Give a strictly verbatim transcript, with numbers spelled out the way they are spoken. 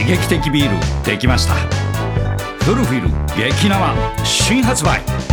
激的ビールできました。ドルフィル激生新発売。